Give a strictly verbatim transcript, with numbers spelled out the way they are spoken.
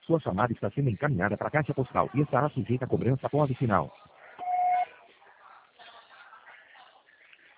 Sua chamada está sendo encaminhada para a caixa postal e estará sujeita a cobrança após o sinal.